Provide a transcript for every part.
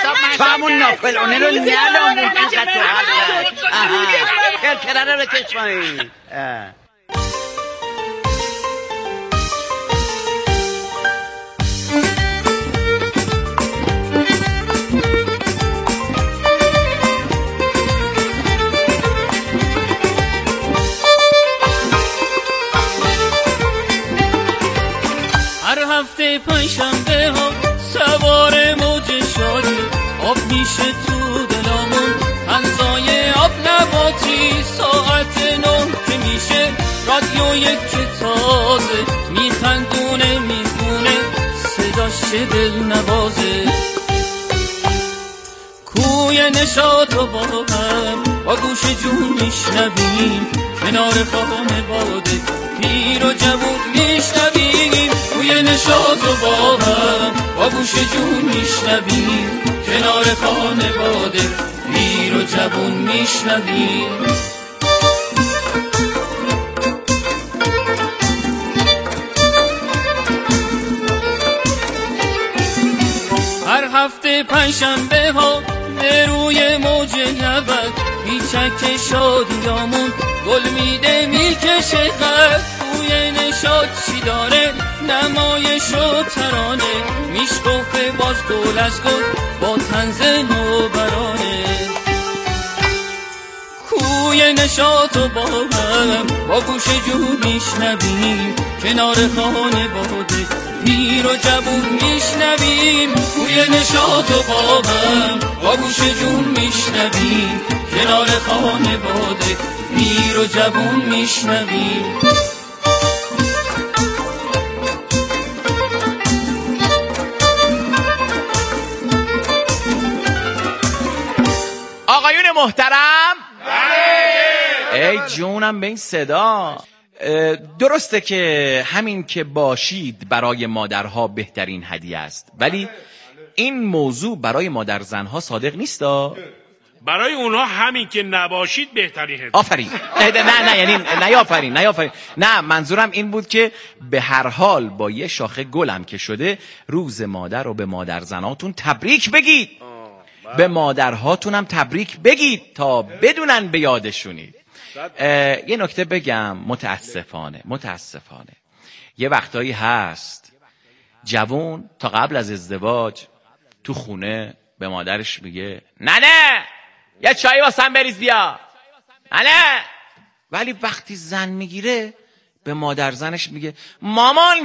تو همون ناپلونه رو نلام اینقدر تو حلقه. کرکره رو بکش پایین. هفته پنجشنبه ها سوار موج شادی آب میشه تو دلامون هنزای آب نباتی ساعت 9 که میشه رادیوی که تازه میخندونه میگونه صداش چه دل نوازه کوی نشاط و با هم با گوش جون میشنویم کنار خانه باده پیر و جوون میشنویم توی نشاط و با هم با گوش جون میشنویم کنار خانه باده پیر و جوون میشنویم هر هفته پنجشنبه ها به روی موج نبد میچک شادیامون گل میده میکشه قد توی نشاط چی داره نمایش و ترانه میشکفه باز گل از گل با طنز نوبرانه کوی نشاط و با هم با گوش جون میشنویم کنار خانه باده پیر و جوون میشنویم کوی نشاط و با هم با گوش جون میشنویم کنار خانه باده پیر و جوون میشنویم آقایون محترم ای جونم به این صدا درسته که همین که باشید برای مادرها بهترین هدیه است ولی این موضوع برای مادر زنها صادق نیستا؟ برای اونها همین که نباشید بهترین هدیه. آفرین. نه یعنی نه آفرین نه منظورم این بود که به هر حال با یه شاخه گلم که شده روز مادر رو به مادر زناتون تبریک بگید به مادرهاتونم تبریک بگید تا بدونن به یادشونید. یه نکته بگم متاسفانه یه وقتایی هست جوون تا قبل از ازدواج تو خونه به مادرش میگه نه یه چایی واسم بریز بیا نه، ولی وقتی زن میگیره به مادر زنش میگه مامان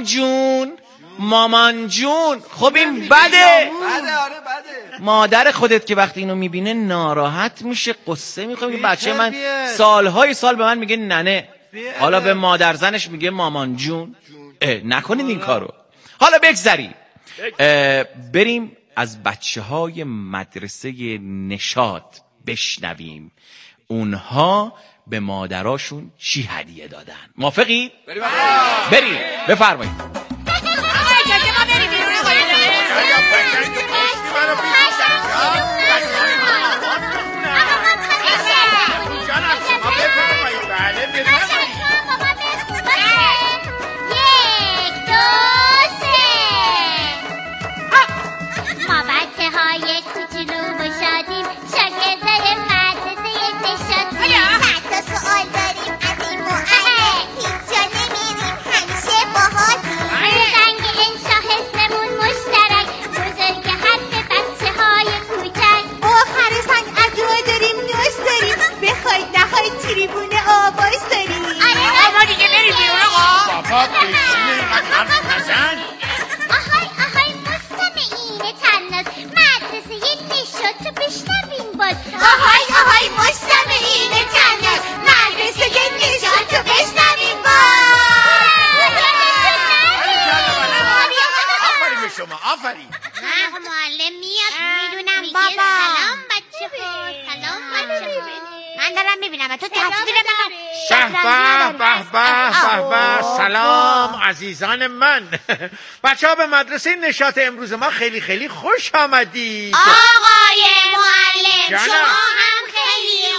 جون خب این بده. مادر خودت که وقتی اینو میبینه ناراحت میشه قصه میخوام که بچه من سالهای سال به من میگه ننه حالا به مادر زنش میگه مامان جون. نکنید این کارو. حالا بگذاریم بریم از بچه های مدرسه نشاط بشنویم اونها به مادراشون چی هدیه دادن. موافقی؟ بریم بفرمایید. سلام عزیزان من. بچه ها به مدرسه نشاط امروز ما خیلی خیلی خوش آمدید. آقای معلم شما هم خیلی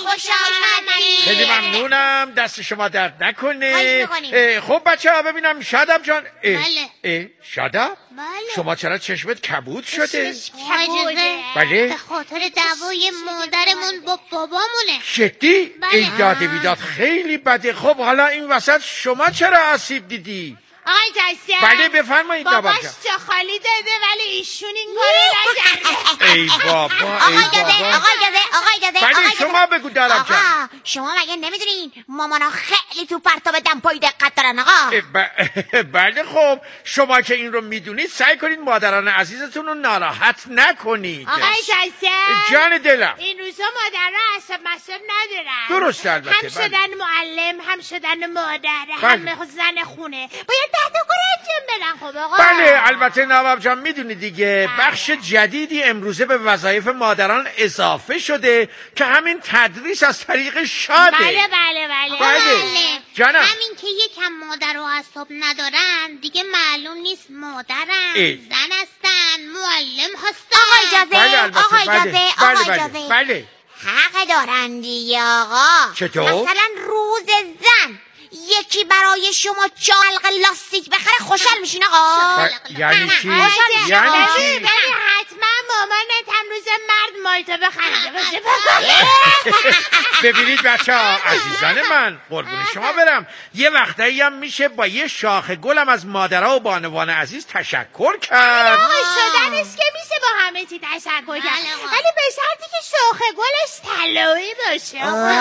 خوش آمدید. خیلی ممنونم، دست شما درد نکنه. خواهش می‌کنیم. خب بچه ها ببینم شاداب جان. بله. شاداب بله. شما چرا چشمت کبود شده؟ کبوده. بله. به خاطر دعوای مادرمون با بابامونه. جدی؟ بله. ای داد بیداد خیلی بده. خب حالا این وسط شما چرا آسیب دیدی؟ آقای جاسم بله بفرمایید باباش نواب جان. جا خالی داده ولی ایشون این کارو نکرده. ای بابا آقای ای جاده، بابا. آقای جاده، آقای جاده، بله آقای شما بگو دارم جان. آقا شما مگه نمیدونین مامانا خیلی تو پرتاب دمپایی دقت دارن آقا؟ بله خب شما که این رو میدونید سعی کنید مادران عزیزتون رو ناراحت نکنید. آقای جاسم جان دلم. این روزا مادرها عصب مصب ندارن. درسته البته، هم بله. شدن معلم هم شدن مادر بله. هم زن خونه باید 10 تا کار انجام بدن. خب آقا بله البته نواب جان میدونی دیگه بخش جدیدی امروزه به وظایف مادران اضافه شده که همین تدریس از طریق شاده. بله بله بله بله. جانم. همین که یکم مادر و اعصاب ندارن دیگه معلوم نیست مادرن ای. زن هستن معلم هستن. آقای اجازه بله البته آقای بله. اجازه بله آقای بله اجازه بله حق دارن دیگه آقا. چطور؟ مثلا روز زن یکی برای شما چالق لاستیک بخره خوشحال میشین آقا؟ یعنی چی؟ بله، یعنی بله، چی؟ بله، حتما مامانت هم روز مرد مایتا بخریده باشه. ببینید بچه ها عزیزان من قربون شما برم یه وقتایی هم میشه با یه شاخ گلم از مادرها و بانوان عزیز تشکر کرد. آقا شدنش که میشه با همه چی تشکر کرد ولی به شرطی که شاخ گلش طلایی باشه.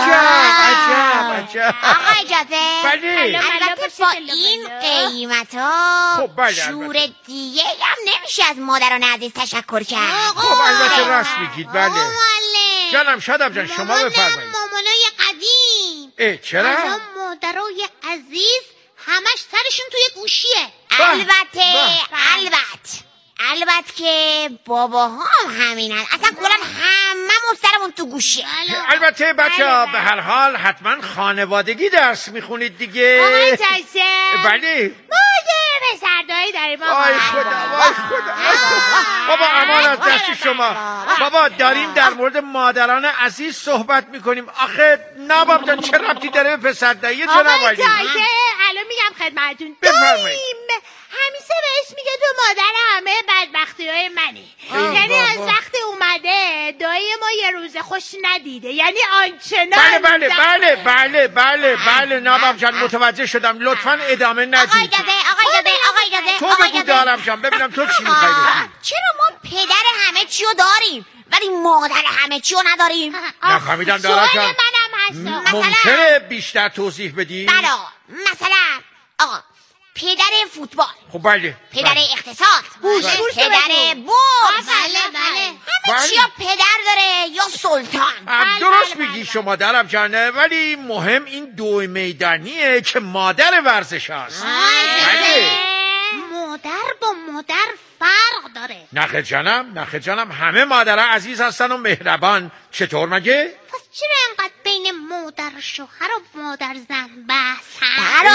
عجب. آقا اجازه بله. البته با این قیمت ها خب بله، شور البته. دیگه هم نمیشه از مادران عزیز تشکر کرد. خب البته راست میگید بله. معلم جانم شادم جان شما بفرمایید. مامانای قدیم چرا؟ الان مادرای عزیز همش سرشون توی گوشیه. به، البته که باباها هم همینن اصلا کلا هممون سرمون تو گوشیه. البته بچه ها به هر حال حتما خانوادگی درس میخونید دیگه. آقای جاسم بله. ما یه پسردایی داریم آقا. وای خدا. بابا امان از دست شما. بابا داریم در مورد مادران عزیز صحبت میکنیم. آخه نباب جان چه ربطی داره به پسردایی آقای جناب علی؟ جاسم الان میگم خدمتتون بفرمایید. داریم همیشه بهش میگه تو مادر همه بدبختی های منی. یعنی از بابا. وقتی اومده دایی ما یه روز خوش ندیده یعنی آنچنان بله نباب جان متوجه شدم. لطفا ادامه آقا ندید. اجازه تو بگو دارم جان ببینم تو چی میخوای بگی. چرا ما پدر همه چی رو داریم ولی مادر همه چی رو نداریم؟ نفهمیدم دارم سوال جان. منم هست آقا. ممکنه بیشتر توضیح بدی؟ بله مثلا آقا پدر فوتبال، خب بله. پدر اقتصاد، بورس پدر بگو. بورس، بله. همه بله. چی یا پدر داره یا سلطان. درست میگی شما درم جانه ولی مهم این دو میدانیه که مادر ورزش هست. بله. مادر با مادر فرق داره. نخه جانم همه مادرها عزیز هستن و مهربان. چطور مگه؟ پس چرا انقدر بین مادر شوهر و مادر زن بحث هست؟ بله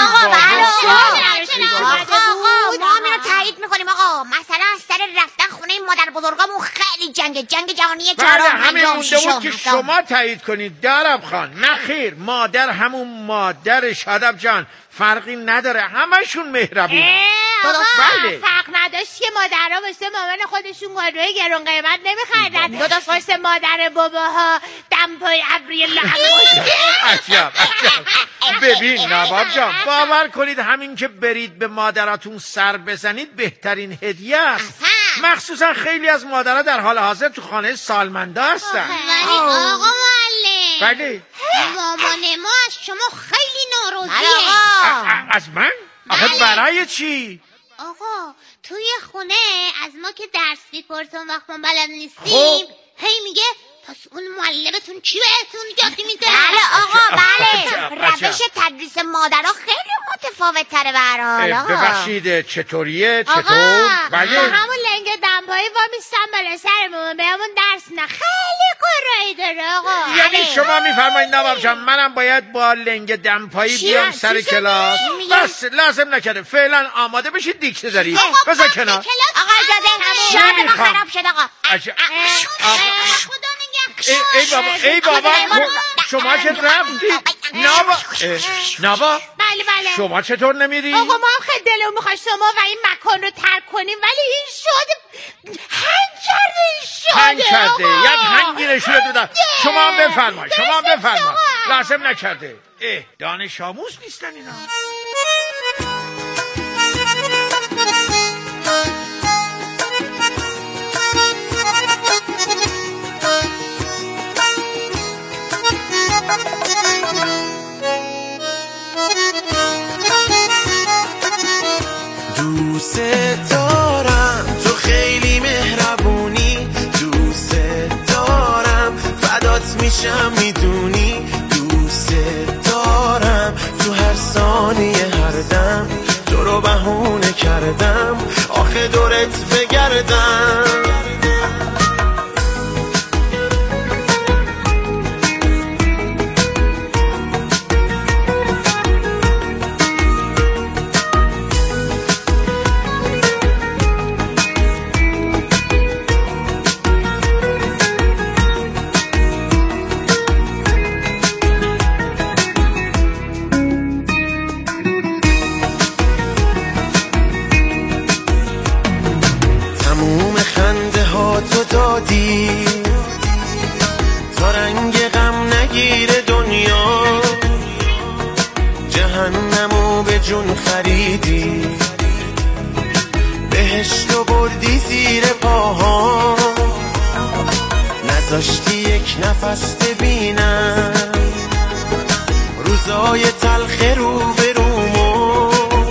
آقا ما هم اینو تایید میکنیم آقا. مثلا سر رفتن خونه مادر بزرگامون خیلی جنگ جهانی بله چهارم همین مونده بود که 56 شما تایید کنید دارم خان. نخیر مادر همون مادر شادب جان فرقی نداره همشون مهربونه. آقا بله. فرق نداشت که مادرها واسه مامان خودشون گاروی گرون قیمت نمیخریدن واسه مادر باباها دمپای ابری عجب. ببین نواب جان باور کنید همین که برید به مادراتون سر بزنید بهترین هدیه است. مخصوصا خیلی از مادرها در حال حاضر تو خانه سالمنده هستن. ولی آقا معلم بله. مامان ما از شما خیلی ناراضیه. از من؟ آخه برای چی؟ آقا توی خونه از ما که درس میپرسن وقت ما بلد نیستیم خب. هی میگه پس اون معلمتون چی بهتون یاد میده؟ بله آقا بله عجب. روش تدریس مادرها خیلی متفاوت تره برحال. ببخشید چطوریه؟ آقا چطور؟ بله. با همون لنگ دمپایی وامیستم بالا سرمون بهمون درس نه خیلی قرایی داره آقا. یعنی شما میفرمایید نواب جان منم باید با لنگ دمپایی بیام سر کلاس؟ بس لازم نکرده فعلا آماده بشید دیکته داری بذار کنار. آقا اجازه شاید ما خراب شد آقا. عجب. خدا نگه. ای بابا شما که رفتید نابا بله شما چطور نمیری؟ آقا ما هم خیلی دلمون میخواد شما و این مکان رو ترک کنیم، ولی این شده هنگ کرده یک هنگی نشونه دادم. شما هم بفرمایید لازم نکرده. دانش آموز نیستن اینا. دوست دارم تو خیلی مهربونی، دوست دارم فدات میشم میدونی، دوست دارم تو هر ثانیه هر دم تو رو بهونه کردم آخه دورت بگردم. تو دادی تا رنگ غم نگیره دنیا، جهنمو به جون خریدی، بهشتو بردی زیر پاها، نذاشتی یک نفس ببینم روزای تلخ رو به رومو،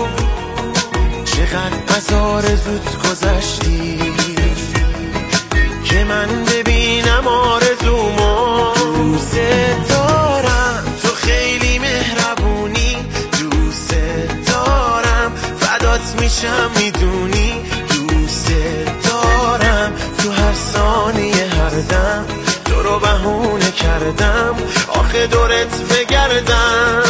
چقدر از آرزوت گذشتی که من ببینم آرزومو. دوست دارم تو خیلی مهربونی، دوست دارم فدات میشم میدونی، دوست دارم تو هر ثانیه هر دم تو رو بهونه کردم آخه دورت بگردم.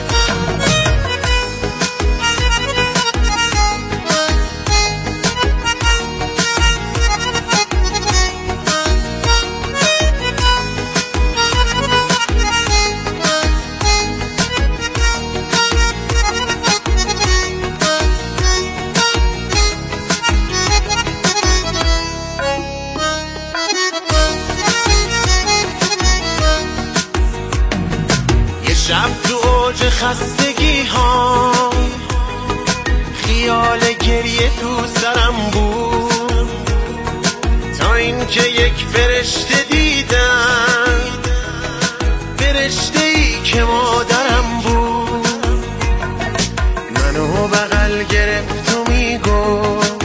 شب تو اوج خستگی ها خیال گریه تو سرم بود، تا اینکه یک فرشته دیدم، فرشته ای که مادرم بود، منو بغل گرفت و میگفت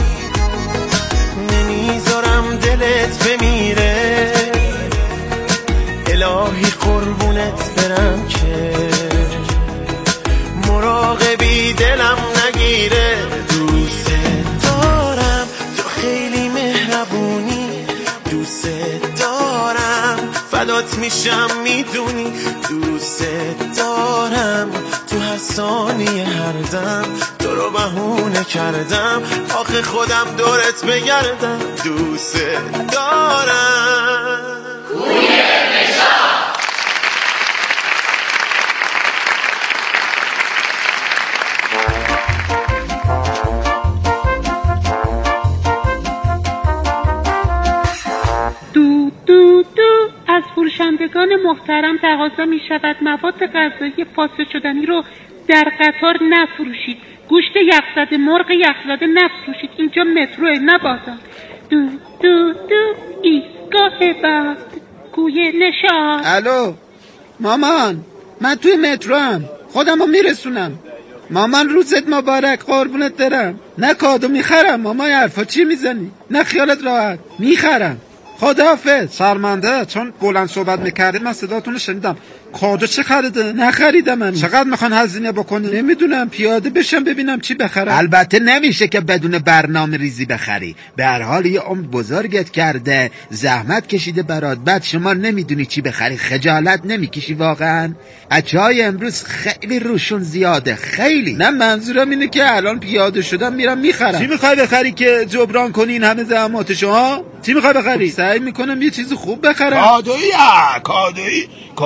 نمیذارم دلت بمیره، الهی قربونت برم که مراقبی دلم نگیره. دوست دارم تو خیلی مهربونی، دوست دارم فدات میشم میدونی، دوست دارم تو هر ثانیه هر دم تو رو بهونه کردم آخه خودم دورت بگردم. دوست دارم از فروشندگان محترم تقاضا می شود مواد غذایی فاسد شدنی رو در قطار نفروشید. گوشت یخزده، مرغ یخزده نفروشید. اینجا متروه نبادا. ایستگاه بعد کوی نشان. الو مامان، من توی متروام، خودم رو میرسونم. مامان روزت مبارک، قربونت برم. نه کادو میخرم مامان، حرفا چی میزنی؟ نه خیالت راحت، میخرم. خداحافظ. شرمنده چون بلند صحبت میکردید من صداتون رو شنیدم. کادو چه خریده؟ نخریدم من. چقدر میخوان هزینه بکنی؟ نمیدونم، پیاده بشم ببینم چی بخرم. البته نمیشه که بدون برنامه ریزی بخری. به هر حال یه عمر بزرگت کرده، زحمت کشیده برات، بعد شما نمیدونی چی بخری. خجالت نمیکشی واقعا؟ بچهای امروز خیلی روشون زیاده، خیلی. نه منظورم اینه که الان پیاده شدم میرم میخرم. چی میخوای بخری که جبران کنی این همه زحماتشو ها؟ چی میخوای بخری؟ سعی میکنم یه چیز خوب بخرم. کادویی روز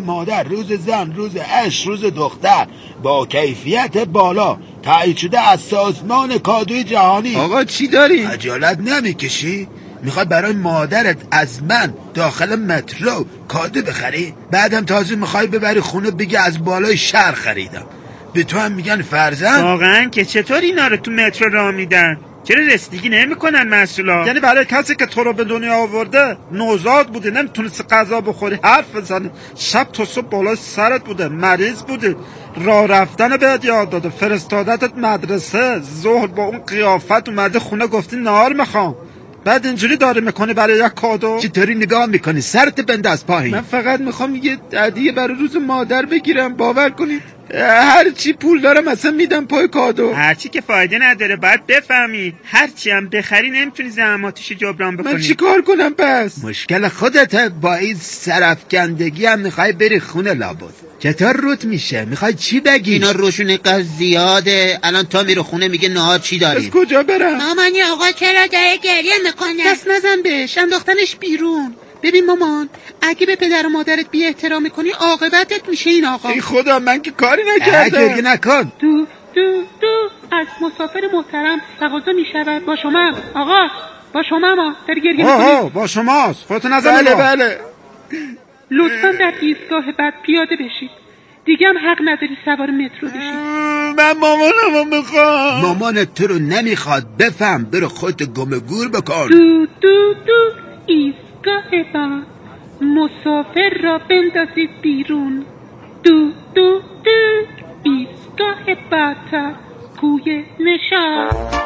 مادر، روز زن، روز عشق، روز دختر با کیفیت بالا تایید شده از سازمان کادوی جهانی. آقا چی داری؟ خجالت نمیکشی؟ میخوای برای مادرت از من داخل مترو کادو بخری؟ بعدم تازه میخوای ببری خونه بگی از بالای شهر خریدم. به تو هم میگن فرزند؟ واقعا که چطور اینا رو تو مترو راه میدن؟ چرا رسیدگی نمیکنن مسئولا؟ یعنی برای کسی که تو رو به دنیا آورده نوزاد بوده، نمیتونستی غذا بخوری، حرف بزنی، شب تا صبح بالای سرت بوده، مریض بوده، راه رفتن بهت یاد داده، فرستادتت مدرسه، ظهر با اون قیافت اومده خونه گفتی نهار میخوام، بعد اینجوری داره میکنی برای یک کادو؟ چطوری نگاه میکنی؟ سرت بنداز پایین. من فقط میخوام یه هدیه برای روز مادر بگیرم. باور کنید هر چی پول دارم اصلا میدم پای کادو. هر چی که فایده نداره باید بفهمی. هر چی هم بخری نمیتونی زحماتش جبران بکنی. من چی کار کنم پس؟ مشکل خودته. با این سرفکندگی هم میخوای بری خونه لابد. چطور روت میشه؟ میخوای چی بگی؟ اینا روشون قض زیاده. الان تا میره خونه میگه نهار چی داریم؟ از کجا برم؟ مامانی آقا چرا داره گریه میکنه؟ دست نزن بهش، انداختنش بیرون. ببین مامان، اگه به پدر و مادرت بی احترامی کنی عاقبتت میشه این آقا. ای خدا من که کاری نکردم. گریه نکن. دو از مسافر محترم تقاضا میشود با شما آقا، با شما ما داری گریه میکنی؟ با شماست. خودتو نزن. بله لطفا در ایستگاه بعد پیاده بشید. دیگه هم حق نداری سوار مترو بشید. من مامانمو میخوام. مامانت تو رو نمیخواد. بفهم، برو خودت گم گور بکن. دو ایستگاه بعد مسافر را بندازید بیرون. دو ایستگاه بعدتر کوی نشاط.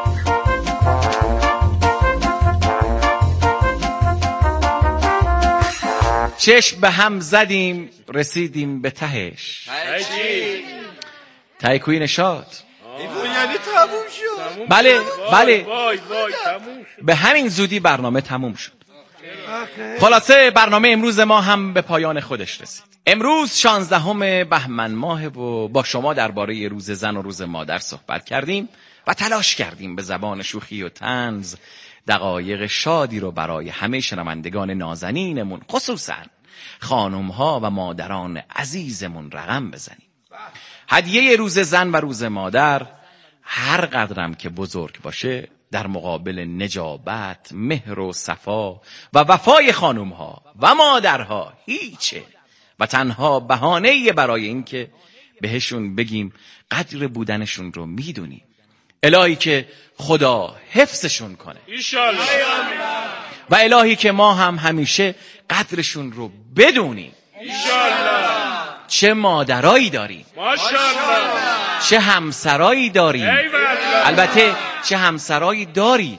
چشم به هم زدیم رسیدیم به تهش. ته کوی نشاط. یعنی تموم شد؟ بله به همین زودی برنامه تموم شد. خلاصه برنامه امروز ما هم به پایان خودش رسید. امروز 16 بهمن ماه و با شما درباره روز زن و روز مادر صحبت کردیم و تلاش کردیم به زبان شوخی و طنز دقایق شادی رو برای همه شنوندگان نازنینمون، خصوصا خانم‌ها و مادران عزیزمون رقم بزنیم. هدیه روز زن و روز مادر هر قدرم که بزرگ باشه در مقابل نجابت، مهر و صفا و وفای خانم‌ها و مادرها هیچه و تنها بهانه‌ای برای این که بهشون بگیم قدر بودنشون رو میدونیم. الهی که خدا حفظشون کنه انشالله و الهی که ما هم همیشه قدرشون رو بدونیم. انشالله. چه مادرایی داریم، ماشاءالله. چه همسرایی داریم. البته چه همسرایی دارید.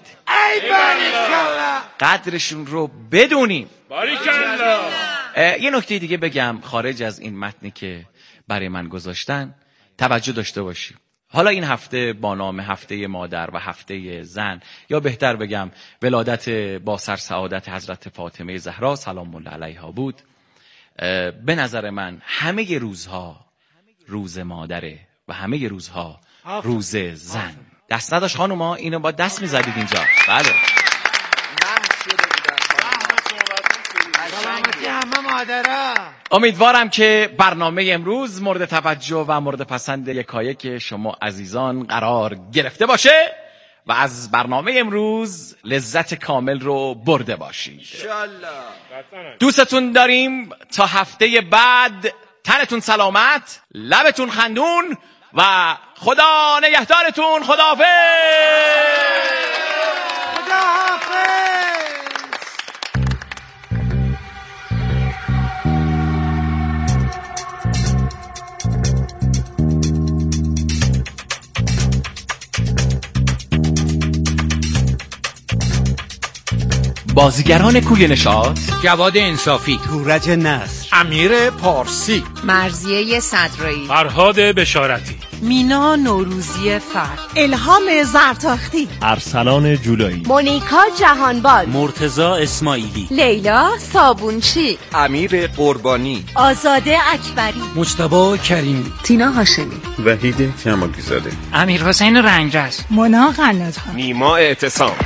قدرشون رو بدونیم. باریکالله. یه نکته دیگه بگم خارج از این متنی که برای من گذاشتن. توجه داشته باشیم. حالا این هفته با نام هفته مادر و هفته زن، یا بهتر بگم ولادت با سر سعادت حضرت فاطمه زهرا سلام الله علیها بود. به نظر من همه روزها روز مادره و همه روزها روز زن. دست نداشت خانوما، اینو با دست میزدید اینجا. بله امیدوارم که برنامه امروز مورد توجه و مورد پسند یکایک شما عزیزان قرار گرفته باشه و از برنامه امروز لذت کامل رو برده باشید. دوستتون داریم. تا هفته بعد تنتون سلامت، لبتون خندون و خدا نگهدارتون. خداحافظ. بازیگران کوی نشاط: جواد انصافی، تورج نصر، امیر پارسی، مرضیه صدرایی، فرهاد بشارتی، مینا نوروزی فرد، الهام زرتاختی، ارسلان جولایی، مونیکا جهانبال، مرتضی اسماعیلی، لیلا صابونچی، امیر قربانی، آزاده اکبری، مجتبی کریمی، تینا هاشمی، وحید کمالی زاده، امیر حسین رنگرز، مونا قنات‌خان، نیما اعتصام.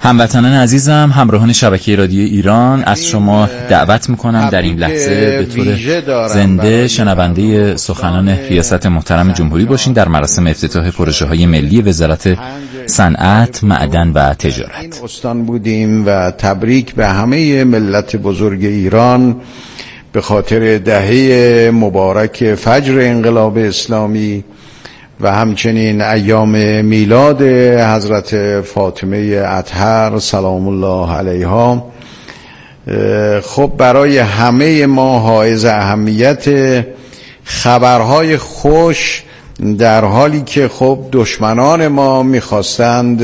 هموطنان عزیزم، همراهان شبکه رادیو ایران، از شما دعوت میکنم در این لحظه به طور زنده شنونده سخنان ریاست محترم جمهوری باشین در مراسم افتتاح پروژه های ملی وزارت صنعت، معدن و تجارت. استان بودیم و تبریک به همه ملت بزرگ ایران به خاطر دهه مبارک فجر انقلاب اسلامی و همچنین ایام میلاد حضرت فاطمه اطهر سلام الله علیها. خب برای همه ما حائز اهمیت خبرهای خوش در حالی که خب دشمنان ما میخواستند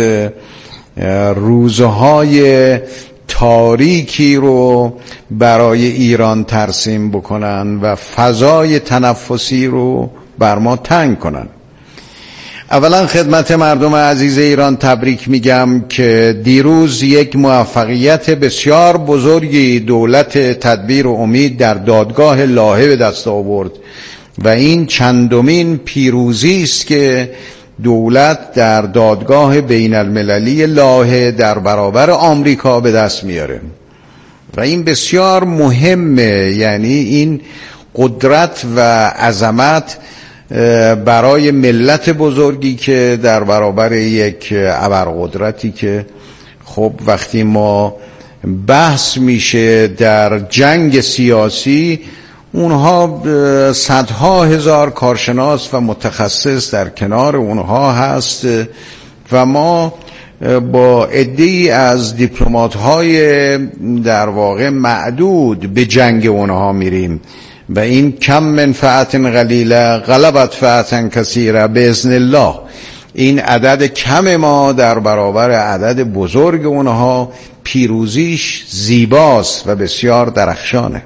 روزهای تاریکی رو برای ایران ترسیم بکنن و فضای تنفسی رو بر ما تنگ کنن. اولا خدمت مردم عزیز ایران تبریک میگم که دیروز یک موفقیت بسیار بزرگی دولت تدبیر و امید در دادگاه لاهه به دست آورد و این چندمین پیروزی است که دولت در دادگاه بین المللی لاهه در برابر آمریکا به دست میاره و این بسیار مهمه. یعنی این قدرت و عظمت برای ملت بزرگی که در برابر یک ابرقدرتی که خب وقتی ما بحث میشه در جنگ سیاسی اونها صدها هزار کارشناس و متخصص در کنار اونها هست و ما با عده‌ای از دیپلمات‌های در واقع معدود به جنگ اونها میریم و این کم منفعت قلیله غلبت فعتا کثیره باذن الله. این عدد کم ما در برابر عدد بزرگ اونها پیروزیش زیباست و بسیار درخشانه.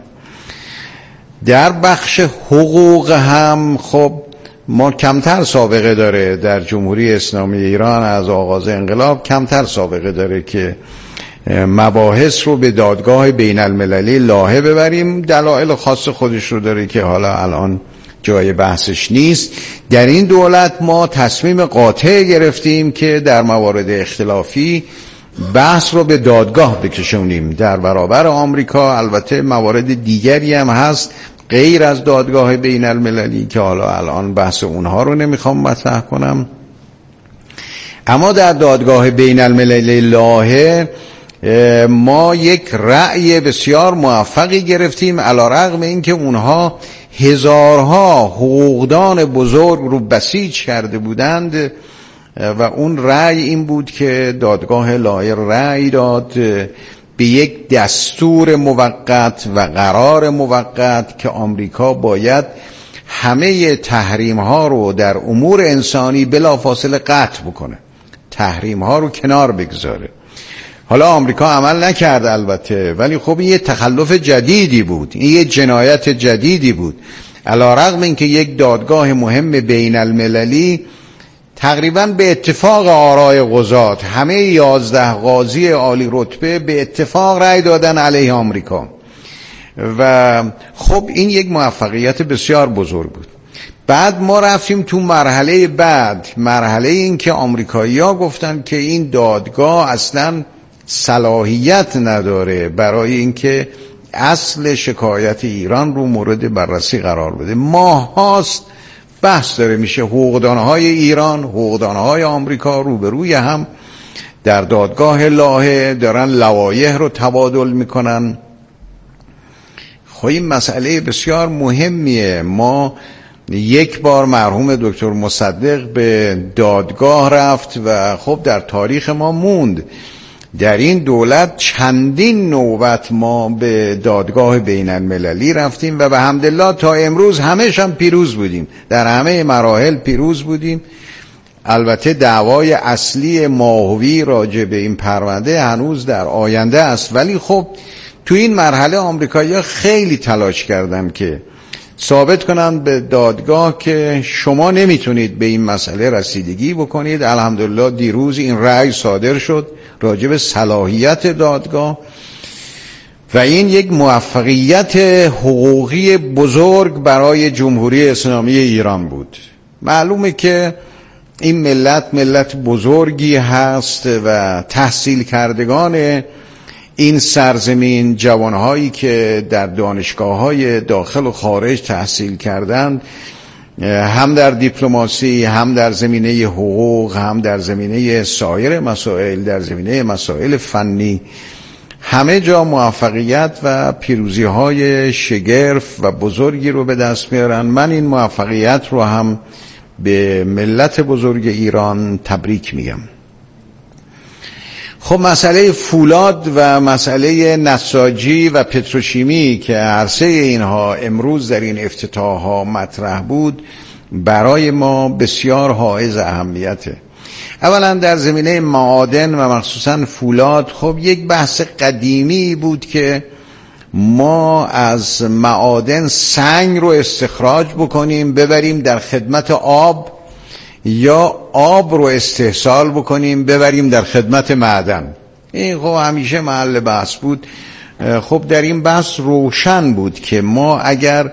در بخش حقوق هم خب ما کمتر سابقه داره در جمهوری اسلامی ایران از آغاز انقلاب کمتر سابقه داره که مباحث رو به دادگاه بین المللی لاهه ببریم. دلایل خاص خودش رو داره که حالا الان جای بحثش نیست. در این دولت ما تصمیم قاطع گرفتیم که در موارد اختلافی بحث رو به دادگاه بکشونیم در برابر آمریکا. البته موارد دیگری هم هست غیر از دادگاه بین المللی که حالا الان بحث اونها رو نمیخوام مطرح کنم، اما در دادگاه بین المللی لاهه ما یک رأی بسیار موفقی گرفتیم علیرغم اینکه اونها هزارها حقوقدان بزرگ رو بسیج کرده بودند و اون رأی این بود که دادگاه لاهه رأی داد به یک دستور موقت و قرار موقت که آمریکا باید همه تحریم ها رو در امور انسانی بلافاصله قطع بکنه، تحریم ها رو کنار بگذاره. حالا آمریکا عمل نکرد البته، ولی خب این یه تخلف جدیدی بود، این یه جنایت جدیدی بود. علیرغم اینکه یک دادگاه مهم بین المللی تقریبا به اتفاق آرای قضات همه 11 قاضی عالی رتبه به اتفاق رأی دادن علیه آمریکا و خب این یک موفقیت بسیار بزرگ بود. بعد ما رفتیم تو مرحله بعد، مرحله این که آمریکایی‌ها گفتن که این دادگاه اصلا صلاحیت نداره برای اینکه اصل شکایت ایران رو مورد بررسی قرار بده. ماهاست بحث داره میشه، حقوقدانهای ایران، حقوقدانهای آمریکا روبروی هم در دادگاه لاهه دارن لوایح رو تبادل میکنن. خب این مسئله بسیار مهمیه. ما یک بار مرحوم دکتر مصدق به دادگاه رفت و خب در تاریخ ما موند. در این دولت چندین نوبت ما به دادگاه بین المللی رفتیم و به حمدالله تا امروز همش هم پیروز بودیم، در همه مراحل پیروز بودیم. البته دعوای اصلی ماهوی راجع به این پرونده هنوز در آینده است، ولی خب تو این مرحله آمریکایی‌ها خیلی تلاش کردن که ثابت کنن به دادگاه که شما نمیتونید به این مسئله رسیدگی بکنید. الحمدلله دیروز این رأی صادر شد راجع به صلاحیت دادگاه و این یک موفقیت حقوقی بزرگ برای جمهوری اسلامی ایران بود. معلومه که این ملت بزرگی هست و تحصیل کردگان این سرزمین، جوانهایی که در دانشگاه‌های داخل و خارج تحصیل کردند، هم در دیپلماسی، هم در زمینه حقوق، هم در زمینه سایر مسائل، در زمینه مسائل فنی، همه جا موفقیت و پیروزی‌های شگرف و بزرگی رو به دست میارن. من این موفقیت رو هم به ملت بزرگ ایران تبریک میگم. خب مسئله فولاد و مسئله نساجی و پتروشیمی که عرصه اینها امروز در این افتتاح‌ها مطرح بود، برای ما بسیار حائز اهمیته. اولا در زمینه معادن و مخصوصا فولاد، خب یک بحث قدیمی بود که ما از معادن سنگ رو استخراج بکنیم ببریم در خدمت آب، یا آب رو استحصال بکنیم ببریم در خدمت معدن. این خب همیشه محل بحث بود. خب در این بحث روشن بود که ما اگر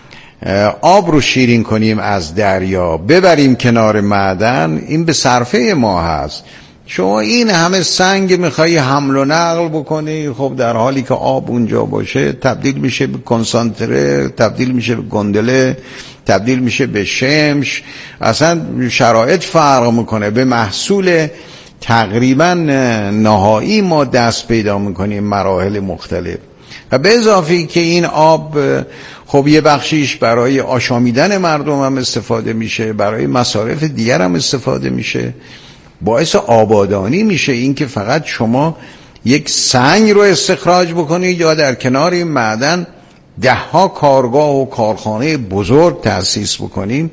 آب رو شیرین کنیم از دریا ببریم کنار معدن، این به صرفه ما هست. شما این همه سنگ میخوایی حمل و نقل بکنی، خب در حالی که آب اونجا باشه تبدیل میشه به کنسانتره، تبدیل میشه به گندله، تبدیل میشه به شمش، اصلا شرایط فرق میکنه. به محصول تقریبا نهایی ما دست پیدا میکنیم مراحل مختلف. و به اضافه که این آب خب یه بخشیش برای آشامیدن مردم هم استفاده میشه، برای مصارف دیگر هم استفاده میشه، باعث آبادانی میشه. این که فقط شما یک سنگ رو استخراج بکنید یا در کنار این معدن 10 کارگاه و کارخانه بزرگ تأسیس بکنیم.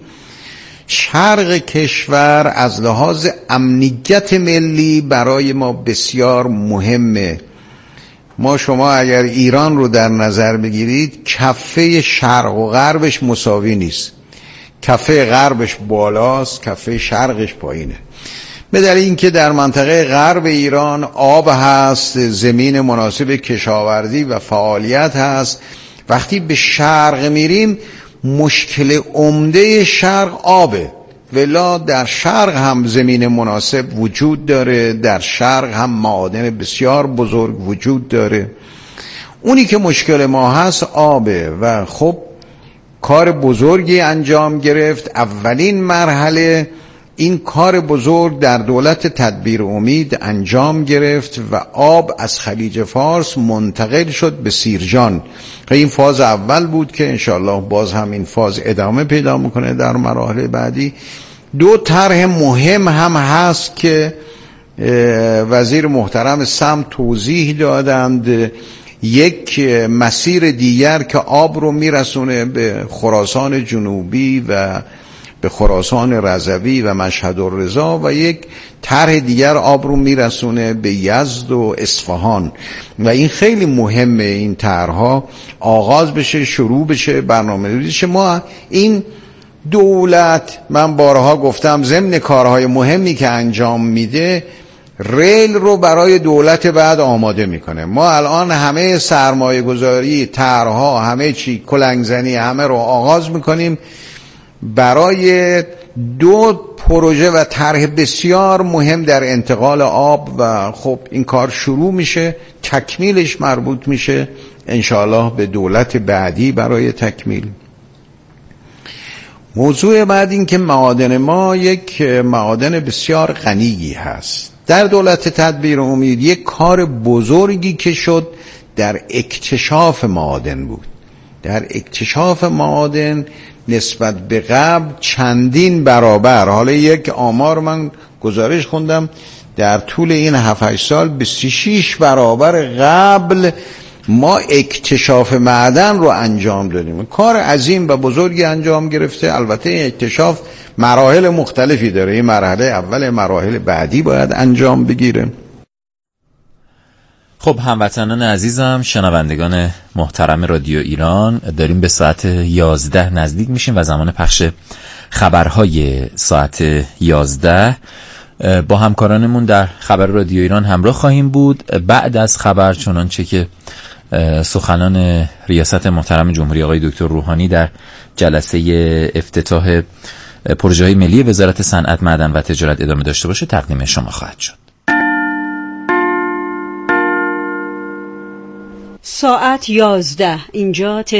شرق کشور از لحاظ امنیت ملی برای ما بسیار مهمه. شما اگر ایران رو در نظر بگیرید، کفه شرق و غربش مساوی نیست. کفه غربش بالاست، کفه شرقش پایینه. به دلیل اینکه در منطقه غرب ایران آب هست، زمین مناسب کشاورزی و فعالیت هست. وقتی به شرق میریم، مشکل عمده شرق آبه. ولی در شرق هم زمین مناسب وجود داره، در شرق هم معادن بسیار بزرگ وجود داره. اونی که مشکل ما هست آبه. و خب کار بزرگی انجام گرفت. اولین مرحله این کار بزرگ در دولت تدبیر امید انجام گرفت و آب از خلیج فارس منتقل شد به سیرجان. این فاز اول بود که انشاءالله باز هم این فاز ادامه پیدا میکنه در مراحل بعدی. 2 طرح مهم هم هست که وزیر محترم سمت توضیح دادند. یک مسیر دیگر که آب رو میرسونه به خراسان جنوبی و به خراسان رضوی و مشهد الرضا، و یک طرح دیگر آب رو میرسونه به یزد و اصفهان. و این خیلی مهمه این طرح‌ها آغاز بشه، شروع بشه، برنامه‌ریزی بشه. ما این دولت، من بارها گفتم، ضمن کارهای مهمی که انجام میده، ریل رو برای دولت بعد آماده میکنه. ما الان همه سرمایه گذاری، طرح‌ها، همه چی، کلنگزنی، همه رو آغاز میکنیم برای 2 پروژه و طرح بسیار مهم در انتقال آب. و خب این کار شروع میشه، تکمیلش مربوط میشه انشاءالله به دولت بعدی برای تکمیل. موضوع بعد این که معادن ما یک معادن بسیار غنی هست. در دولت تدبیر امید یک کار بزرگی که شد در اکتشاف معادن بود. در اکتشاف معادن نسبت به قبل چندین برابر، حالا یک آمار من گزارش خوندم، در طول این 7-8 سال به 36 برابر قبل ما اکتشاف معدن رو انجام دادیم. کار عظیم و بزرگی انجام گرفته. البته این اکتشاف مراحل مختلفی داره. این مرحله اول، مراحل بعدی باید انجام بگیره. خب هموطنان عزیزم، شنوندگان محترم رادیو ایران، داریم به ساعت 11 نزدیک میشیم و زمان پخش خبرهای ساعت 11 با همکارانمون در خبر رادیو ایران همراه خواهیم بود. بعد از خبر، چنانچه که سخنان ریاست محترم جمهوری آقای دکتر روحانی در جلسه افتتاح پروژه‌های ملی وزارت صنعت، معدن و تجارت ادامه داشته باشه تقدیم شما خواهد شد. ساعت 11 اینجا